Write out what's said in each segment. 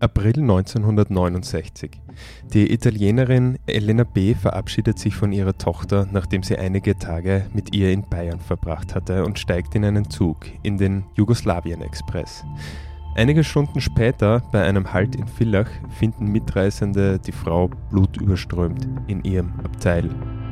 April 1969. Die Italienerin Elena B. verabschiedet sich von ihrer Tochter, nachdem sie einige Tage mit ihr in Bayern verbracht hatte, und steigt in einen Zug, in den Jugoslawien-Express. Einige Stunden später, bei einem Halt in Villach, finden Mitreisende die Frau blutüberströmt in ihrem Abteil.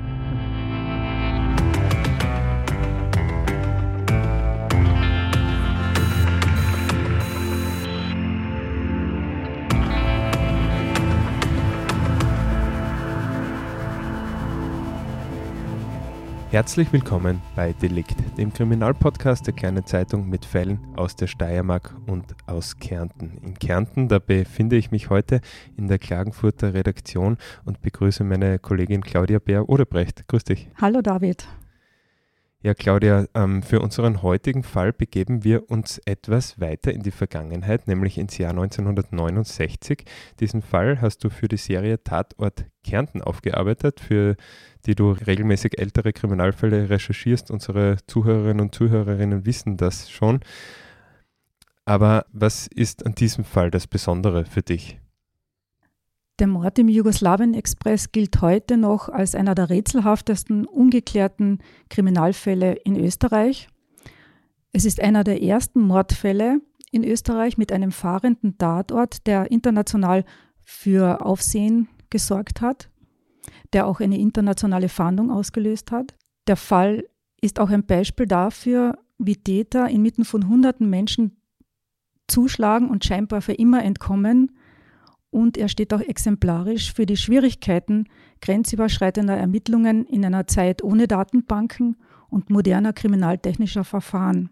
Herzlich willkommen bei Delikt, dem Kriminalpodcast der kleinen Zeitung mit Fällen aus der Steiermark und aus Kärnten. In Kärnten, da befinde ich mich heute in der Klagenfurter Redaktion und begrüße meine Kollegin Claudia Bär-Odebrecht. Grüß dich. Hallo David. Ja, Claudia, für unseren heutigen Fall begeben wir uns etwas weiter in die Vergangenheit, nämlich ins Jahr 1969. Diesen Fall hast du für die Serie Tatort Kärnten aufgearbeitet, für die du regelmäßig ältere Kriminalfälle recherchierst. Unsere Zuhörerinnen und Zuhörerinnen wissen das schon. Aber was ist an diesem Fall das Besondere für dich? Der Mord im Jugoslawien-Express gilt heute noch als einer der rätselhaftesten, ungeklärten Kriminalfälle in Österreich. Es ist einer der ersten Mordfälle in Österreich mit einem fahrenden Tatort, der international für Aufsehen gesorgt hat, der auch eine internationale Fahndung ausgelöst hat. Der Fall ist auch ein Beispiel dafür, wie Täter inmitten von hunderten Menschen zuschlagen und scheinbar für immer entkommen. Und er steht auch exemplarisch für die Schwierigkeiten grenzüberschreitender Ermittlungen in einer Zeit ohne Datenbanken und moderner kriminaltechnischer Verfahren.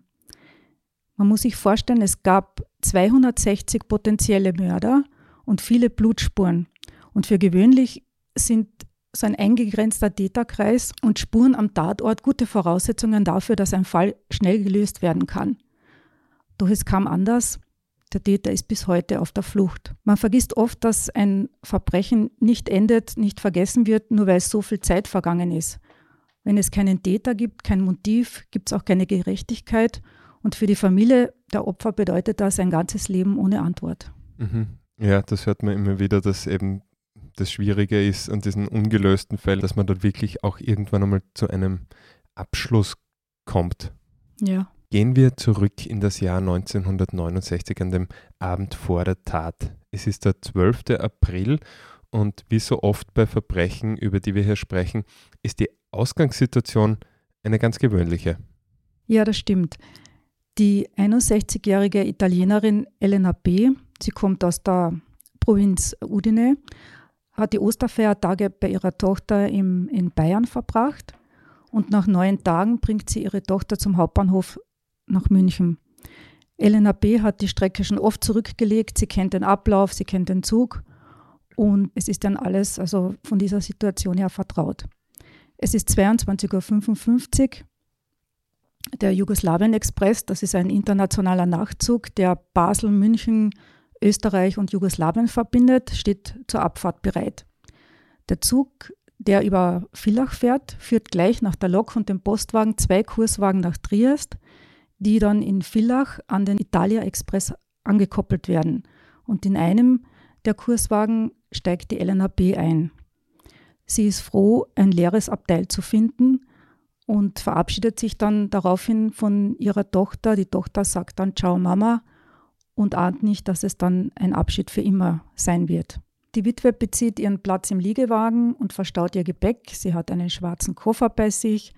Man muss sich vorstellen, es gab 260 potenzielle Mörder und viele Blutspuren. Und für gewöhnlich sind so ein eingegrenzter Täterkreis und Spuren am Tatort gute Voraussetzungen dafür, dass ein Fall schnell gelöst werden kann. Doch es kam anders. Der Täter ist bis heute auf der Flucht. Man vergisst oft, dass ein Verbrechen nicht endet, nicht vergessen wird, nur weil so viel Zeit vergangen ist. Wenn es keinen Täter gibt, kein Motiv, gibt es auch keine Gerechtigkeit. Und für die Familie der Opfer bedeutet das ein ganzes Leben ohne Antwort. Mhm. Ja, das hört man immer wieder, dass eben das Schwierige ist an diesen ungelösten Fällen, dass man dort wirklich auch irgendwann einmal zu einem Abschluss kommt. Ja. Gehen wir zurück in das Jahr 1969 an dem Abend vor der Tat. Es ist der 12. April und wie so oft bei Verbrechen, über die wir hier sprechen, ist die Ausgangssituation eine ganz gewöhnliche. Ja, das stimmt. Die 61-jährige Italienerin Elena B., sie kommt aus der Provinz Udine, hat die Osterfeiertage bei ihrer Tochter in Bayern verbracht und nach 9 Tagen bringt sie ihre Tochter zum Hauptbahnhof nach München. Elena B. hat die Strecke schon oft zurückgelegt, sie kennt den Ablauf, sie kennt den Zug und es ist dann alles also von dieser Situation her vertraut. Es ist 22.55 Uhr. Der Jugoslawien-Express, das ist ein internationaler Nachtzug, der Basel, München, Österreich und Jugoslawien verbindet, steht zur Abfahrt bereit. Der Zug, der über Villach fährt, führt gleich nach der Lok und dem Postwagen 2 Kurswagen nach Triest, die dann in Villach an den Italia Express angekoppelt werden. Und in einem der Kurswagen steigt die Elena B. ein. Sie ist froh, ein leeres Abteil zu finden und verabschiedet sich dann daraufhin von ihrer Tochter. Die Tochter sagt dann Ciao Mama und ahnt nicht, dass es dann ein Abschied für immer sein wird. Die Witwe bezieht ihren Platz im Liegewagen und verstaut ihr Gepäck. Sie hat einen schwarzen Koffer bei sich,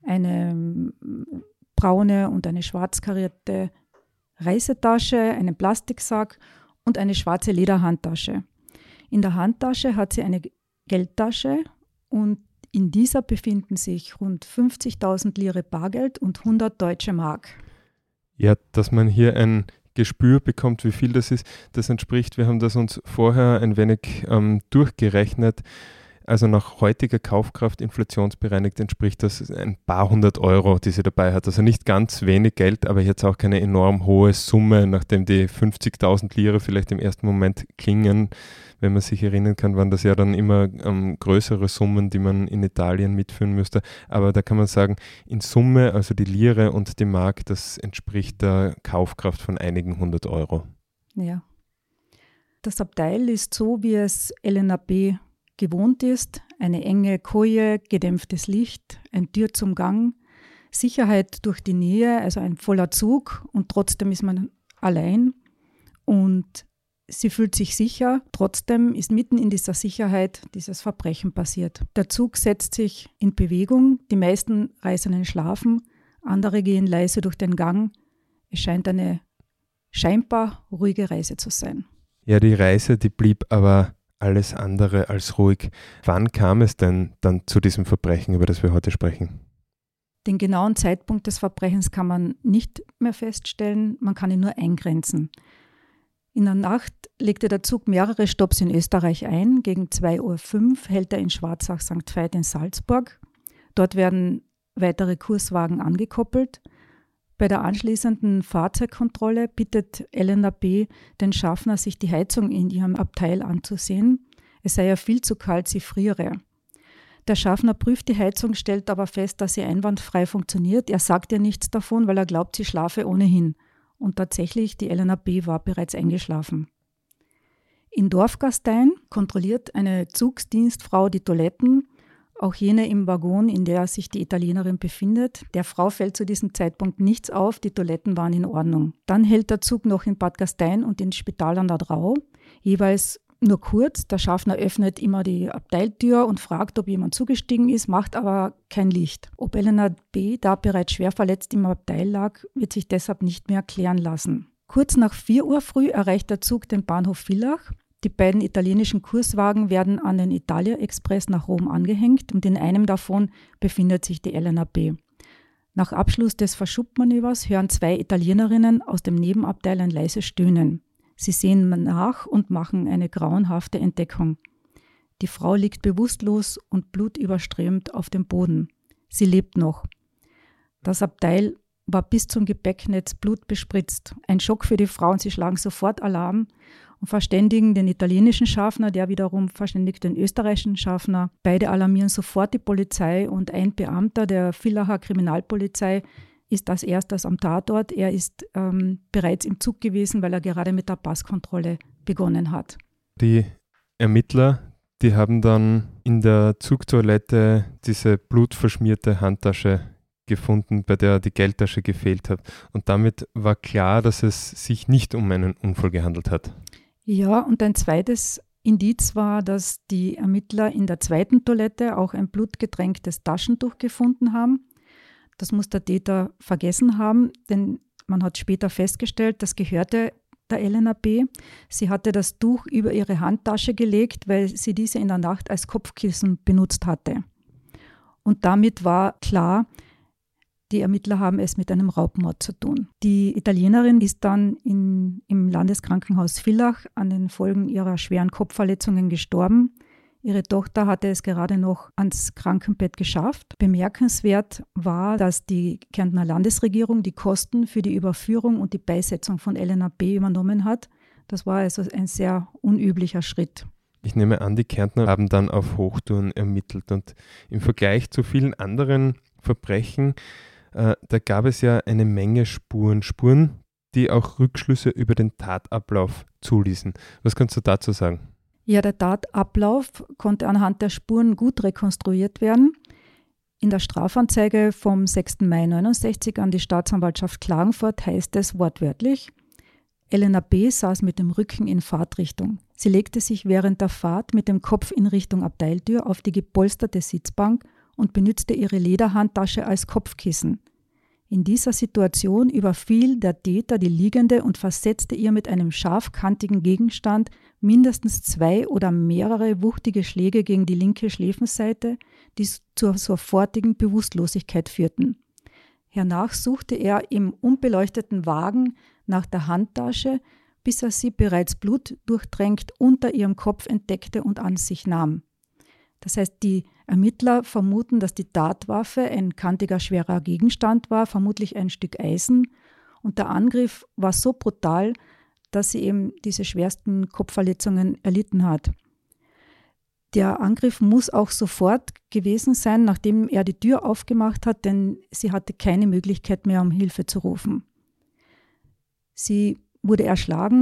eine braune und eine schwarz karierte Reisetasche, einen Plastiksack und eine schwarze Lederhandtasche. In der Handtasche hat sie eine Geldtasche und in dieser befinden sich rund 50.000 Lire Bargeld und 100 deutsche Mark. Ja, dass man hier ein Gespür bekommt, wie viel das ist, das entspricht, wir haben das uns vorher ein wenig durchgerechnet, also nach heutiger Kaufkraft inflationsbereinigt entspricht das ein paar hundert Euro, die sie dabei hat. Also nicht ganz wenig Geld, aber jetzt auch keine enorm hohe Summe, nachdem die 50.000 Lire vielleicht im ersten Moment klingen. Wenn man sich erinnern kann, waren das ja dann immer größere Summen, die man in Italien mitführen müsste. Aber da kann man sagen, in Summe, also die Lire und die Mark, das entspricht der Kaufkraft von einigen hundert Euro. Ja. Das Abteil ist so, wie es Elena B. gewohnt ist. Eine enge Koje, gedämpftes Licht, eine Tür zum Gang, Sicherheit durch die Nähe, also ein voller Zug und trotzdem ist man allein und sie fühlt sich sicher. Trotzdem ist mitten in dieser Sicherheit dieses Verbrechen passiert. Der Zug setzt sich in Bewegung, die meisten Reisenden schlafen, andere gehen leise durch den Gang. Es scheint eine scheinbar ruhige Reise zu sein. Ja, die Reise, die blieb aber alles andere als ruhig. Wann kam es denn dann zu diesem Verbrechen, über das wir heute sprechen? Den genauen Zeitpunkt des Verbrechens kann man nicht mehr feststellen, man kann ihn nur eingrenzen. In der Nacht legte der Zug mehrere Stopps in Österreich ein. Gegen 2:05 Uhr hält er in Schwarzach-St. Veit in Salzburg. Dort werden weitere Kurswagen angekoppelt. Bei der anschließenden Fahrzeugkontrolle bittet Elena B. den Schaffner, sich die Heizung in ihrem Abteil anzusehen. Es sei ja viel zu kalt, sie friere. Der Schaffner prüft die Heizung, stellt aber fest, dass sie einwandfrei funktioniert. Er sagt ihr nichts davon, weil er glaubt, sie schlafe ohnehin. Und tatsächlich, die Elena B. war bereits eingeschlafen. In Dorfgastein kontrolliert eine Zugsdienstfrau die Toiletten, auch jene im Waggon, in der sich die Italienerin befindet. Der Frau fällt zu diesem Zeitpunkt nichts auf, die Toiletten waren in Ordnung. Dann hält der Zug noch in Bad Gastein und in Spital an der Drau, jeweils nur kurz. Der Schaffner öffnet immer die Abteiltür und fragt, ob jemand zugestiegen ist, macht aber kein Licht. Ob Elena B. da bereits schwer verletzt im Abteil lag, wird sich deshalb nicht mehr klären lassen. Kurz nach 4 Uhr früh erreicht der Zug den Bahnhof Villach. Die beiden italienischen Kurswagen werden an den Italia Express nach Rom angehängt und in einem davon befindet sich die Elena B. Nach Abschluss des Verschubmanövers hören 2 Italienerinnen aus dem Nebenabteil ein leises Stöhnen. Sie sehen nach und machen eine grauenhafte Entdeckung. Die Frau liegt bewusstlos und blutüberströmt auf dem Boden. Sie lebt noch. Das Abteil war bis zum Gepäcknetz blutbespritzt. Ein Schock für die Frauen, sie schlagen sofort Alarm und verständigen den italienischen Schaffner, der wiederum verständigt den österreichischen Schaffner. Beide alarmieren sofort die Polizei und ein Beamter der Villacher Kriminalpolizei ist als erstes am Tatort. Er ist bereits im Zug gewesen, weil er gerade mit der Passkontrolle begonnen hat. Die Ermittler, die haben dann in der Zugtoilette diese blutverschmierte Handtasche gefunden, bei der die Geldtasche gefehlt hat. Und damit war klar, dass es sich nicht um einen Unfall gehandelt hat. Ja, und ein zweites Indiz war, dass die Ermittler in der zweiten Toilette auch ein blutgetränktes Taschentuch gefunden haben. Das muss der Täter vergessen haben, denn man hat später festgestellt, das gehörte der Elena B. Sie hatte das Tuch über ihre Handtasche gelegt, weil sie diese in der Nacht als Kopfkissen benutzt hatte. Und damit war klar, die Ermittler haben es mit einem Raubmord zu tun. Die Italienerin ist dann im Landeskrankenhaus Villach an den Folgen ihrer schweren Kopfverletzungen gestorben. Ihre Tochter hatte es gerade noch ans Krankenbett geschafft. Bemerkenswert war, dass die Kärntner Landesregierung die Kosten für die Überführung und die Beisetzung von Elena B. übernommen hat. Das war also ein sehr unüblicher Schritt. Ich nehme an, die Kärntner haben dann auf Hochtouren ermittelt und im Vergleich zu vielen anderen Verbrechen, da gab es ja eine Menge Spuren, die auch Rückschlüsse über den Tatablauf zuließen. Was kannst du dazu sagen? Ja, der Tatablauf konnte anhand der Spuren gut rekonstruiert werden. In der Strafanzeige vom 6. Mai 1969 an die Staatsanwaltschaft Klagenfurt heißt es wortwörtlich: Elena B. saß mit dem Rücken in Fahrtrichtung. Sie legte sich während der Fahrt mit dem Kopf in Richtung Abteiltür auf die gepolsterte Sitzbank und benützte ihre Lederhandtasche als Kopfkissen. In dieser Situation überfiel der Täter die Liegende und versetzte ihr mit einem scharfkantigen Gegenstand mindestens 2 oder mehrere wuchtige Schläge gegen die linke Schläfenseite, die zur sofortigen Bewusstlosigkeit führten. Hernach suchte er im unbeleuchteten Wagen nach der Handtasche, bis er sie bereits blutdurchtränkt unter ihrem Kopf entdeckte und an sich nahm. Das heißt, die Ermittler vermuten, dass die Tatwaffe ein kantiger, schwerer Gegenstand war, vermutlich ein Stück Eisen. Und der Angriff war so brutal, dass sie eben diese schwersten Kopfverletzungen erlitten hat. Der Angriff muss auch sofort gewesen sein, nachdem er die Tür aufgemacht hat, denn sie hatte keine Möglichkeit mehr, um Hilfe zu rufen. Sie wurde erschlagen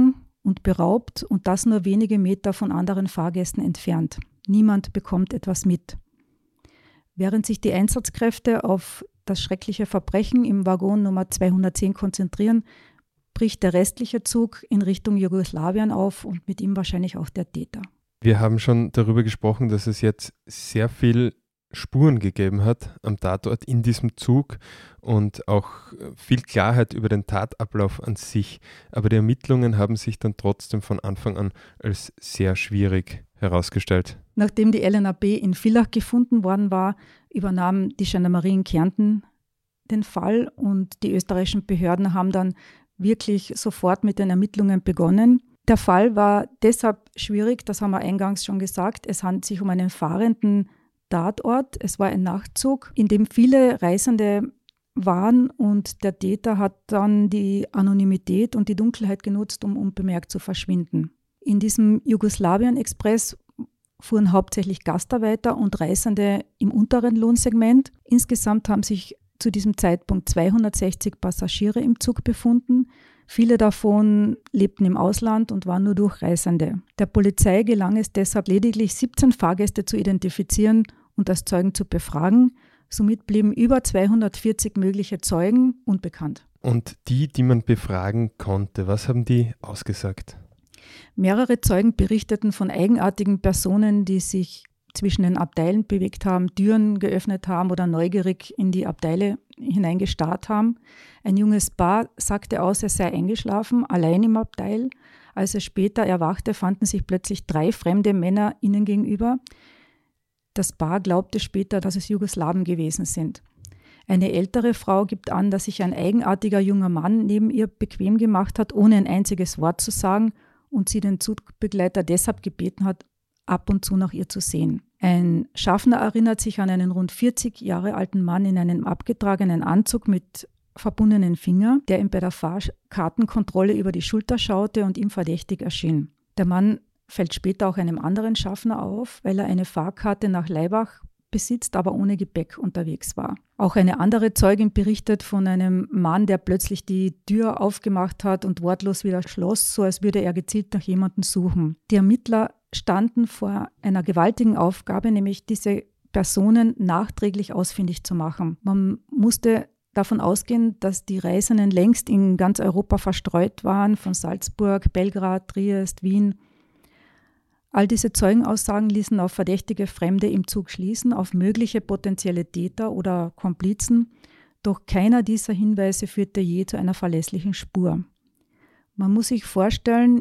und beraubt und das nur wenige Meter von anderen Fahrgästen entfernt. Niemand bekommt etwas mit. Während sich die Einsatzkräfte auf das schreckliche Verbrechen im Waggon Nummer 210 konzentrieren, bricht der restliche Zug in Richtung Jugoslawien auf und mit ihm wahrscheinlich auch der Täter. Wir haben schon darüber gesprochen, dass es jetzt sehr viel Spuren gegeben hat am Tatort in diesem Zug und auch viel Klarheit über den Tatablauf an sich. Aber die Ermittlungen haben sich dann trotzdem von Anfang an als sehr schwierig herausgestellt. Nachdem die Elena B. in Villach gefunden worden war, übernahm die Gendarmerie in Kärnten den Fall und die österreichischen Behörden haben dann wirklich sofort mit den Ermittlungen begonnen. Der Fall war deshalb schwierig, das haben wir eingangs schon gesagt. Es handelt sich um einen fahrenden Tatort. Es war ein Nachtzug, in dem viele Reisende waren und der Täter hat dann die Anonymität und die Dunkelheit genutzt, um unbemerkt zu verschwinden. In diesem Jugoslawien-Express fuhren hauptsächlich Gastarbeiter und Reisende im unteren Lohnsegment. Insgesamt haben sich zu diesem Zeitpunkt 260 Passagiere im Zug befunden. Viele davon lebten im Ausland und waren nur Durchreisende. Der Polizei gelang es deshalb lediglich 17 Fahrgäste zu identifizieren und als Zeugen zu befragen. Somit blieben über 240 mögliche Zeugen unbekannt. Und die man befragen konnte, was haben die ausgesagt? Mehrere Zeugen berichteten von eigenartigen Personen, die sich zwischen den Abteilen bewegt haben, Türen geöffnet haben oder neugierig in die Abteile hineingestarrt haben. Ein junges Paar sagte aus, er sei eingeschlafen, allein im Abteil. Als er später erwachte, fanden sich plötzlich 3 fremde Männer ihnen gegenüber. Das Paar glaubte später, dass es Jugoslawen gewesen sind. Eine ältere Frau gibt an, dass sich ein eigenartiger junger Mann neben ihr bequem gemacht hat, ohne ein einziges Wort zu sagen und sie den Zugbegleiter deshalb gebeten hat, ab und zu nach ihr zu sehen. Ein Schaffner erinnert sich an einen rund 40 Jahre alten Mann in einem abgetragenen Anzug mit verbundenen Fingern, der ihm bei der Fahrkartenkontrolle über die Schulter schaute und ihm verdächtig erschien. Der Mann fällt später auch einem anderen Schaffner auf, weil er eine Fahrkarte nach Laibach besitzt, aber ohne Gepäck unterwegs war. Auch eine andere Zeugin berichtet von einem Mann, der plötzlich die Tür aufgemacht hat und wortlos wieder schloss, so als würde er gezielt nach jemandem suchen. Die Ermittler standen vor einer gewaltigen Aufgabe, nämlich diese Personen nachträglich ausfindig zu machen. Man musste davon ausgehen, dass die Reisenden längst in ganz Europa verstreut waren, von Salzburg, Belgrad, Triest, Wien. All diese Zeugenaussagen ließen auf verdächtige Fremde im Zug schließen, auf mögliche potenzielle Täter oder Komplizen, doch keiner dieser Hinweise führte je zu einer verlässlichen Spur. Man muss sich vorstellen,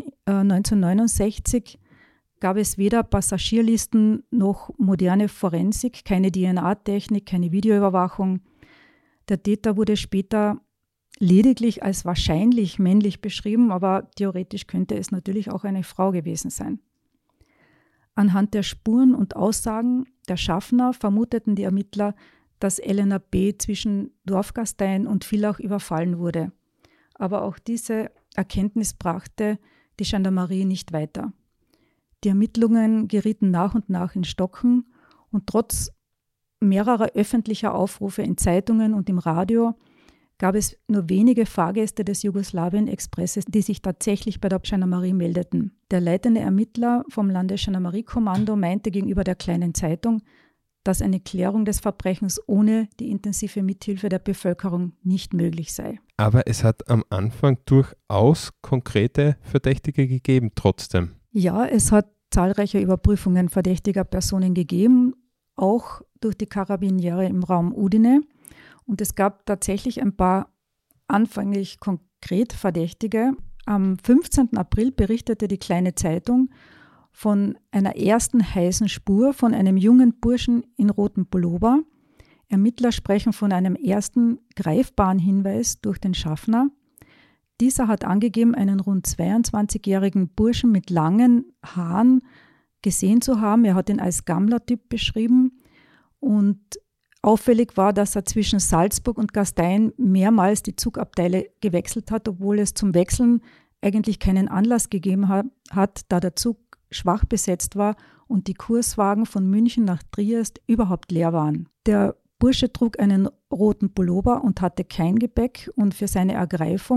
1969 gab es weder Passagierlisten noch moderne Forensik, keine DNA-Technik, keine Videoüberwachung. Der Täter wurde später lediglich als wahrscheinlich männlich beschrieben, aber theoretisch könnte es natürlich auch eine Frau gewesen sein. Anhand der Spuren und Aussagen der Schaffner vermuteten die Ermittler, dass Elena B. zwischen Dorfgastein und Villach überfallen wurde. Aber auch diese Erkenntnis brachte die Gendarmerie nicht weiter. Die Ermittlungen gerieten nach und nach in Stocken und trotz mehrerer öffentlicher Aufrufe in Zeitungen und im Radio gab es nur wenige Fahrgäste des Jugoslawien-Expresses, die sich tatsächlich bei der Gendarmerie meldeten. Der leitende Ermittler vom Landesgendarmeriekommando meinte gegenüber der Kleinen Zeitung, dass eine Klärung des Verbrechens ohne die intensive Mithilfe der Bevölkerung nicht möglich sei. Aber es hat am Anfang durchaus konkrete Verdächtige gegeben, trotzdem. Ja, es hat zahlreiche Überprüfungen verdächtiger Personen gegeben, auch durch die Karabiniere im Raum Udine. Und es gab tatsächlich ein paar anfänglich konkret Verdächtige. Am 15. April berichtete die Kleine Zeitung von einer ersten heißen Spur von einem jungen Burschen in rotem Pullover. Ermittler sprechen von einem ersten greifbaren Hinweis durch den Schaffner. Dieser hat angegeben, einen rund 22-jährigen Burschen mit langen Haaren gesehen zu haben. Er hat ihn als Gammler-Typ beschrieben und auffällig war, dass er zwischen Salzburg und Gastein mehrmals die Zugabteile gewechselt hat, obwohl es zum Wechseln eigentlich keinen Anlass gegeben hat, da der Zug schwach besetzt war und die Kurswagen von München nach Triest überhaupt leer waren. Der Bursche trug einen roten Pullover und hatte kein Gepäck und für seine Ergreifung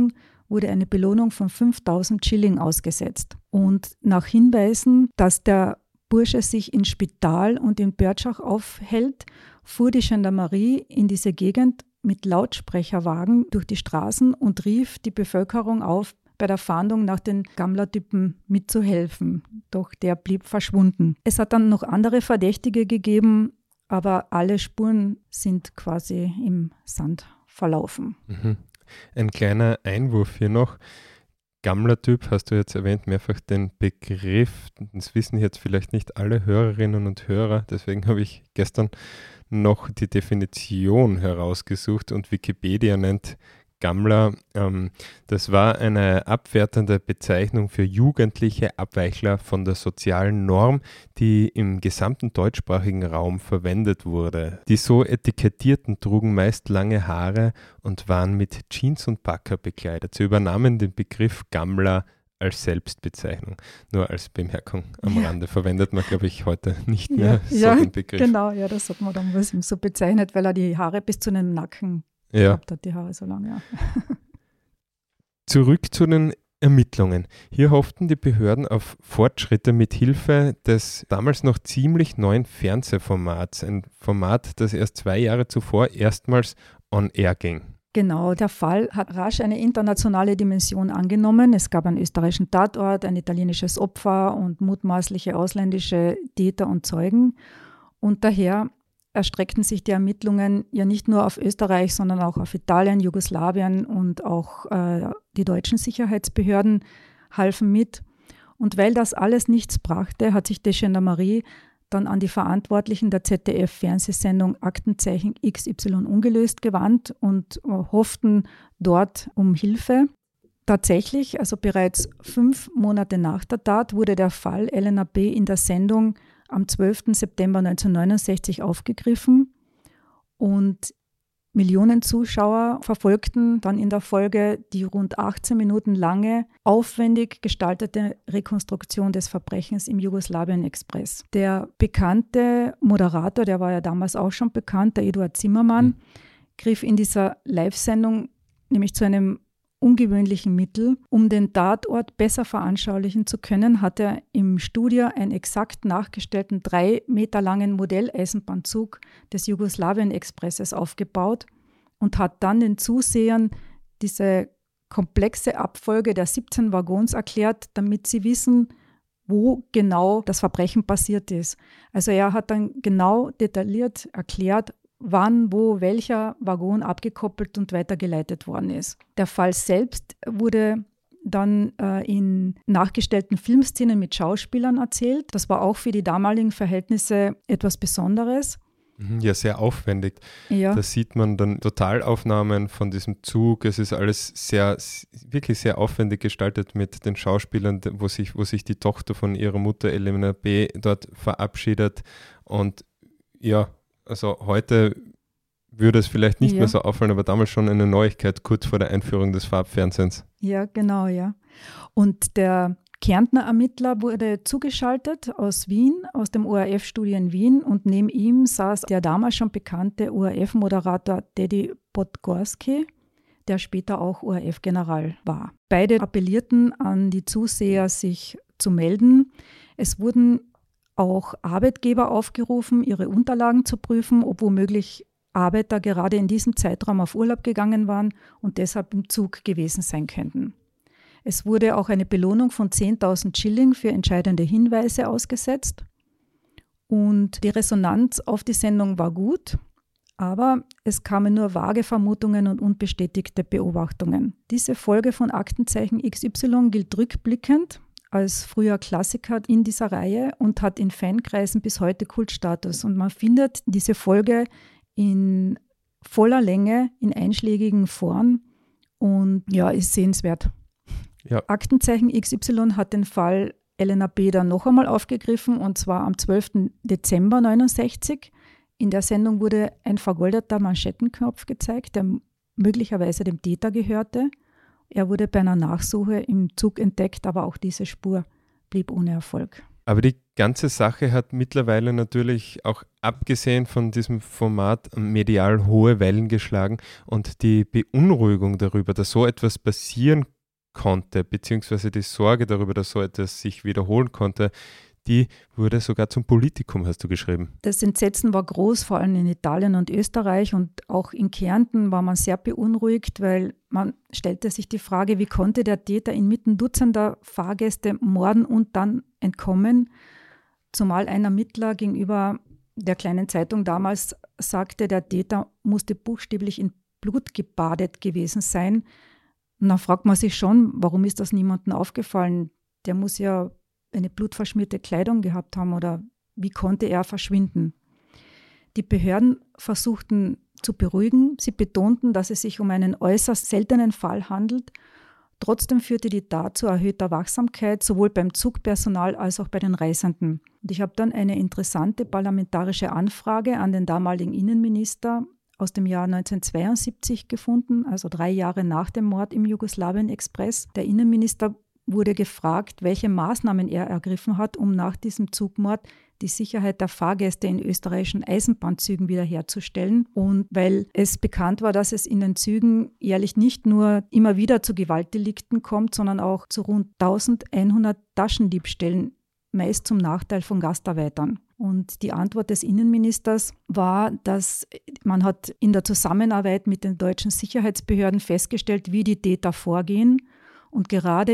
wurde eine Belohnung von 5.000 Schilling ausgesetzt. Und nach Hinweisen, dass der Bursche sich in Spital und in Börtschach aufhält, fuhr die Gendarmerie in diese Gegend mit Lautsprecherwagen durch die Straßen und rief die Bevölkerung auf, bei der Fahndung nach den Gammler-Typen mitzuhelfen. Doch der blieb verschwunden. Es hat dann noch andere Verdächtige gegeben, aber alle Spuren sind quasi im Sand verlaufen. Ein kleiner Einwurf hier noch. Gammler-Typ, hast du jetzt erwähnt, mehrfach den Begriff. Das wissen jetzt vielleicht nicht alle Hörerinnen und Hörer. Deswegen habe ich gestern noch die Definition herausgesucht und Wikipedia nennt Gammler, das war eine abwertende Bezeichnung für jugendliche Abweichler von der sozialen Norm, die im gesamten deutschsprachigen Raum verwendet wurde. Die so Etikettierten trugen meist lange Haare und waren mit Jeans und Packer bekleidet. Sie übernahmen den Begriff Gammler als Selbstbezeichnung. Nur als Bemerkung am Rande verwendet man, glaube ich, heute nicht mehr den Begriff. Genau, das hat man dann so bezeichnet, weil er die Haare bis zu den Nacken gehabt hat, die Haare so lang, Zurück zu den Ermittlungen. Hier hofften die Behörden auf Fortschritte mit Hilfe des damals noch ziemlich neuen Fernsehformats. Ein Format, das erst 2 Jahre zuvor erstmals on air ging. Genau, der Fall hat rasch eine internationale Dimension angenommen. Es gab einen österreichischen Tatort, ein italienisches Opfer und mutmaßliche ausländische Täter und Zeugen. Und daher erstreckten sich die Ermittlungen ja nicht nur auf Österreich, sondern auch auf Italien, Jugoslawien und auch die deutschen Sicherheitsbehörden halfen mit. Und weil das alles nichts brachte, hat sich die Gendarmerie dann an die Verantwortlichen der ZDF-Fernsehsendung Aktenzeichen XY ungelöst gewandt und hofften dort um Hilfe. Tatsächlich, also bereits 5 Monate nach der Tat, wurde der Fall Elena B. in der Sendung am 12. September 1969 aufgegriffen und Millionen Zuschauer verfolgten dann in der Folge die rund 18 Minuten lange, aufwendig gestaltete Rekonstruktion des Verbrechens im Jugoslawien-Express. Der bekannte Moderator, der war ja damals auch schon bekannt, der Eduard Zimmermann, griff in dieser Live-Sendung nämlich zu einem ungewöhnlichen Mittel. Um den Tatort besser veranschaulichen zu können, hat er im Studio einen exakt nachgestellten 3 Meter langen Modelleisenbahnzug des Jugoslawien-Expresses aufgebaut und hat dann den Zusehern diese komplexe Abfolge der 17 Waggons erklärt, damit sie wissen, wo genau das Verbrechen passiert ist. Also er hat dann genau detailliert erklärt, wann, wo, welcher Waggon abgekoppelt und weitergeleitet worden ist. Der Fall selbst wurde dann in nachgestellten Filmszenen mit Schauspielern erzählt. Das war auch für die damaligen Verhältnisse etwas Besonderes. Ja, sehr aufwendig. Ja. Da sieht man dann Totalaufnahmen von diesem Zug. Es ist alles wirklich sehr aufwendig gestaltet mit den Schauspielern, wo sich die Tochter von ihrer Mutter Elena B. dort verabschiedet. Und ja, also heute würde es vielleicht nicht mehr so auffallen, aber damals schon eine Neuigkeit, kurz vor der Einführung des Farbfernsehens. Ja, genau, ja. Und der Kärntner Ermittler wurde zugeschaltet aus Wien, aus dem ORF-Studio in Wien, und neben ihm saß der damals schon bekannte ORF-Moderator Teddy Podgorski, der später auch ORF-General war. Beide appellierten an die Zuseher, sich zu melden. Es wurden auch Arbeitgeber aufgerufen, ihre Unterlagen zu prüfen, ob womöglich Arbeiter gerade in diesem Zeitraum auf Urlaub gegangen waren und deshalb im Zug gewesen sein könnten. Es wurde auch eine Belohnung von 10.000 Schilling für entscheidende Hinweise ausgesetzt und die Resonanz auf die Sendung war gut, aber es kamen nur vage Vermutungen und unbestätigte Beobachtungen. Diese Folge von Aktenzeichen XY gilt rückblickend als früher Klassiker in dieser Reihe und hat in Fankreisen bis heute Kultstatus. Und man findet diese Folge in voller Länge, in einschlägigen Foren und ja, ist sehenswert. Ja. Aktenzeichen XY hat den Fall Elena B. dann noch einmal aufgegriffen und zwar am 12. Dezember 1969. In der Sendung wurde ein vergoldeter Manschettenknopf gezeigt, der möglicherweise dem Täter gehörte. Er wurde bei einer Nachsuche im Zug entdeckt, aber auch diese Spur blieb ohne Erfolg. Aber die ganze Sache hat mittlerweile natürlich auch abgesehen von diesem Format medial hohe Wellen geschlagen und die Beunruhigung darüber, dass so etwas passieren konnte, beziehungsweise die Sorge darüber, dass so etwas sich wiederholen konnte, die wurde sogar zum Politikum, hast du geschrieben. Das Entsetzen war groß, vor allem in Italien und Österreich, und auch in Kärnten war man sehr beunruhigt, weil man stellte sich die Frage, wie konnte der Täter inmitten Dutzender Fahrgäste morden und dann entkommen, zumal ein Ermittler gegenüber der kleinen Zeitung damals sagte, der Täter musste buchstäblich in Blut gebadet gewesen sein. Und dann fragt man sich schon, warum ist das niemandem aufgefallen? Der muss ja eine blutverschmierte Kleidung gehabt haben, oder wie konnte er verschwinden? Die Behörden versuchten zu beruhigen. Sie betonten, dass es sich um einen äußerst seltenen Fall handelt. Trotzdem führte die Tat zu erhöhter Wachsamkeit, sowohl beim Zugpersonal als auch bei den Reisenden. Und ich habe dann eine interessante parlamentarische Anfrage an den damaligen Innenminister aus dem Jahr 1972 gefunden, also 3 Jahre nach dem Mord im Jugoslawien-Express. Der Innenminister wurde gefragt, welche Maßnahmen er ergriffen hat, um nach diesem Zugmord die Sicherheit der Fahrgäste in österreichischen Eisenbahnzügen wiederherzustellen. Und weil es bekannt war, dass es in den Zügen jährlich nicht nur immer wieder zu Gewaltdelikten kommt, sondern auch zu rund 1100 Taschendiebstählen, meist zum Nachteil von Gastarbeitern. Und die Antwort des Innenministers war, dass man hat in der Zusammenarbeit mit den deutschen Sicherheitsbehörden festgestellt, wie die Täter vorgehen. Und gerade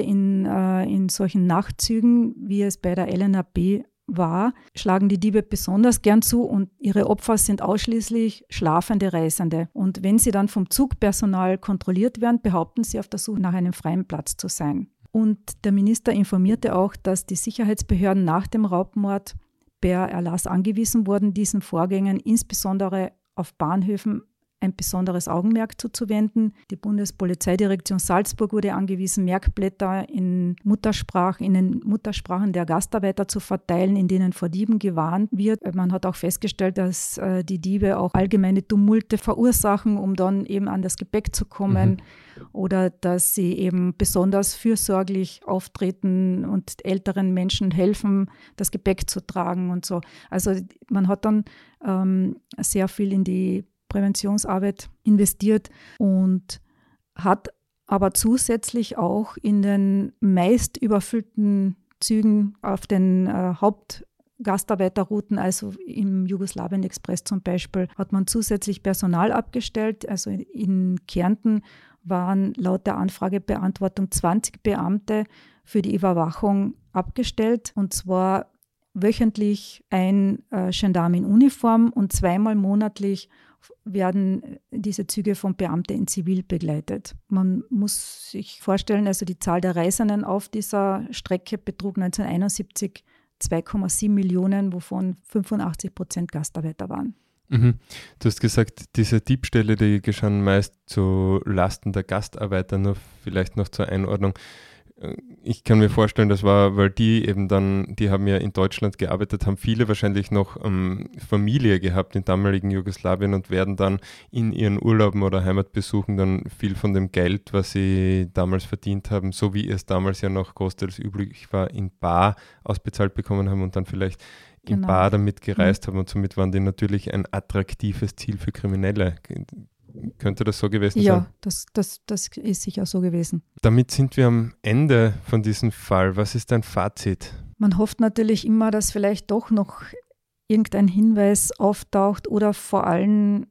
in solchen Nachtzügen, wie es bei der LNAP war, schlagen die Diebe besonders gern zu, und ihre Opfer sind ausschließlich schlafende Reisende. Und wenn sie dann vom Zugpersonal kontrolliert werden, behaupten sie, auf der Suche nach einem freien Platz zu sein. Und der Minister informierte auch, dass die Sicherheitsbehörden nach dem Raubmord per Erlass angewiesen wurden, diesen Vorgängen insbesondere auf Bahnhöfen ein besonderes Augenmerk zuzuwenden. Die Bundespolizeidirektion Salzburg wurde angewiesen, Merkblätter in den Muttersprachen der Gastarbeiter zu verteilen, in denen vor Dieben gewarnt wird. Man hat auch festgestellt, dass die Diebe auch allgemeine Tumulte verursachen, um dann eben an das Gepäck zu kommen, oder dass sie eben besonders fürsorglich auftreten und älteren Menschen helfen, das Gepäck zu tragen und so. Also man hat dann sehr viel in die Präventionsarbeit investiert und hat aber zusätzlich auch in den meist überfüllten Zügen auf den Hauptgastarbeiterrouten, also im Jugoslawien-Express zum Beispiel, hat man zusätzlich Personal abgestellt. Also in Kärnten waren laut der Anfragebeantwortung 20 Beamte für die Überwachung abgestellt, und zwar wöchentlich ein Gendarm in Uniform, und 2-mal monatlich werden diese Züge von Beamten in Zivil begleitet. Man muss sich vorstellen, also die Zahl der Reisenden auf dieser Strecke betrug 1971 2,7 Millionen, wovon 85% Gastarbeiter waren. Du hast gesagt, diese Diebstähle, die geschahen meist zu Lasten der Gastarbeiter, nur vielleicht noch zur Einordnung. Ich kann mir vorstellen, das war, weil die haben ja in Deutschland gearbeitet, haben viele wahrscheinlich noch Familie gehabt im damaligen Jugoslawien und werden dann in ihren Urlauben oder Heimatbesuchen dann viel von dem Geld, was sie damals verdient haben, so wie es damals ja noch großteils üblich war, in bar ausbezahlt bekommen haben und dann vielleicht in bar damit gereist haben, und somit waren die natürlich ein attraktives Ziel für Kriminelle. Könnte das so gewesen sein? Ja, das ist sicher so gewesen. Damit sind wir am Ende von diesem Fall. Was ist dein Fazit? Man hofft natürlich immer, dass vielleicht doch noch irgendein Hinweis auftaucht, oder vor allem,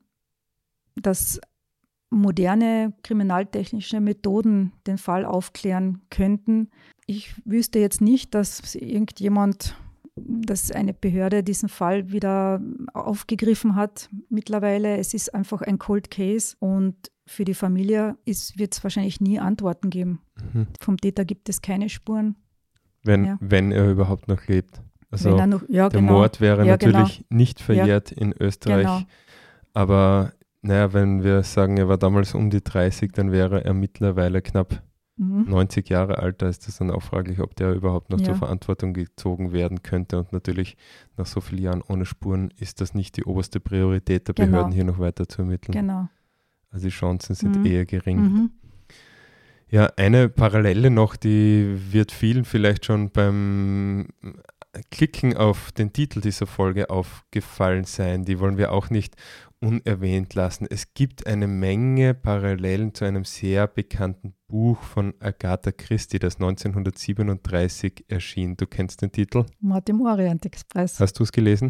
dass moderne kriminaltechnische Methoden den Fall aufklären könnten. Ich wüsste jetzt nicht, dass eine Behörde diesen Fall wieder aufgegriffen hat mittlerweile. Es ist einfach ein Cold Case, und für die Familie wird es wahrscheinlich nie Antworten geben. Vom Täter gibt es keine Spuren. Wenn er überhaupt noch lebt. Also der Mord wäre natürlich nicht verjährt in Österreich. Genau. Aber wenn wir sagen, er war damals um die 30, dann wäre er mittlerweile knapp 90 Jahre alt, da ist es dann auch fraglich, ob der überhaupt noch zur Verantwortung gezogen werden könnte. Und natürlich nach so vielen Jahren ohne Spuren ist das nicht die oberste Priorität der Behörden, hier noch weiter zu ermitteln. Genau. Also die Chancen sind eher gering. Ja, eine Parallele noch, die wird vielen vielleicht schon beim Klicken auf den Titel dieser Folge aufgefallen sein. Die wollen wir auch nicht unerwähnt lassen. Es gibt eine Menge Parallelen zu einem sehr bekannten Buch von Agatha Christie, das 1937 erschien. Du kennst den Titel? Mord im Orient Express. Hast du es gelesen?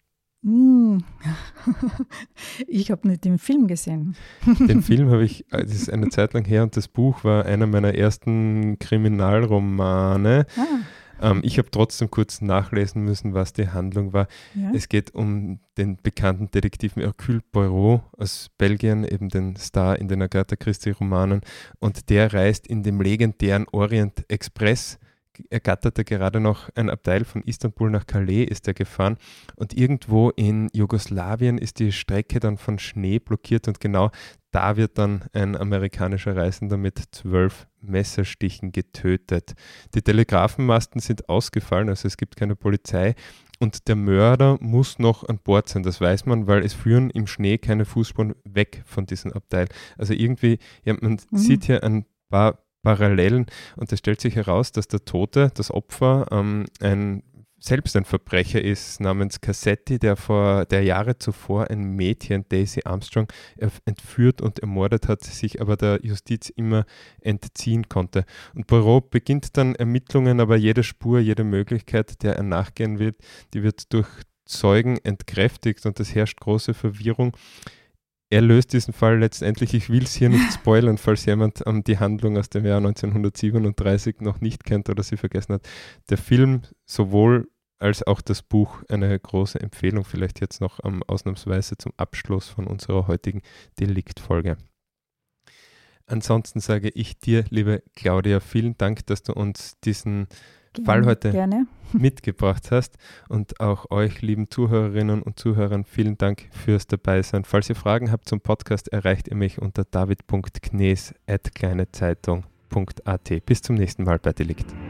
Ich habe nicht den Film gesehen. Den Film habe ich, das ist eine Zeit lang her, und das Buch war einer meiner ersten Kriminalromane. Ich habe trotzdem kurz nachlesen müssen, was die Handlung war. Ja. Es geht um den bekannten Detektiven Hercule Poirot aus Belgien, eben den Star in den Agatha Christie-Romanen. Und der reist in dem legendären Orient Express. Ergatterte gerade noch ein Abteil von Istanbul nach Calais, ist er gefahren, und irgendwo in Jugoslawien ist die Strecke dann von Schnee blockiert, und genau da wird dann ein amerikanischer Reisender mit 12 Messerstichen getötet. Die Telegrafenmasten sind ausgefallen, also es gibt keine Polizei, und der Mörder muss noch an Bord sein, das weiß man, weil es führen im Schnee keine Fußspuren weg von diesem Abteil. Also irgendwie, ja, man sieht hier ein paar Parallelen, und es stellt sich heraus, dass der Tote, das Opfer, selbst ein Verbrecher ist namens Cassetti, der Jahre zuvor ein Mädchen, Daisy Armstrong, entführt und ermordet hat, sich aber der Justiz immer entziehen konnte. Und Poirot beginnt dann Ermittlungen, aber jede Spur, jede Möglichkeit, der er nachgehen wird, die wird durch Zeugen entkräftigt, und es herrscht große Verwirrung. Er löst diesen Fall letztendlich, ich will es hier nicht spoilern, falls jemand die Handlung aus dem Jahr 1937 noch nicht kennt oder sie vergessen hat. Der Film sowohl als auch das Buch eine große Empfehlung, vielleicht jetzt noch ausnahmsweise zum Abschluss von unserer heutigen Deliktfolge. Ansonsten sage ich dir, liebe Claudia, vielen Dank, dass du uns diesen Fall heute mitgebracht hast, und auch euch, lieben Zuhörerinnen und Zuhörern, vielen Dank fürs Dabeisein. Falls ihr Fragen habt zum Podcast, erreicht ihr mich unter david.knees@kleinezeitung.at. Bis zum nächsten Mal bei Delikt.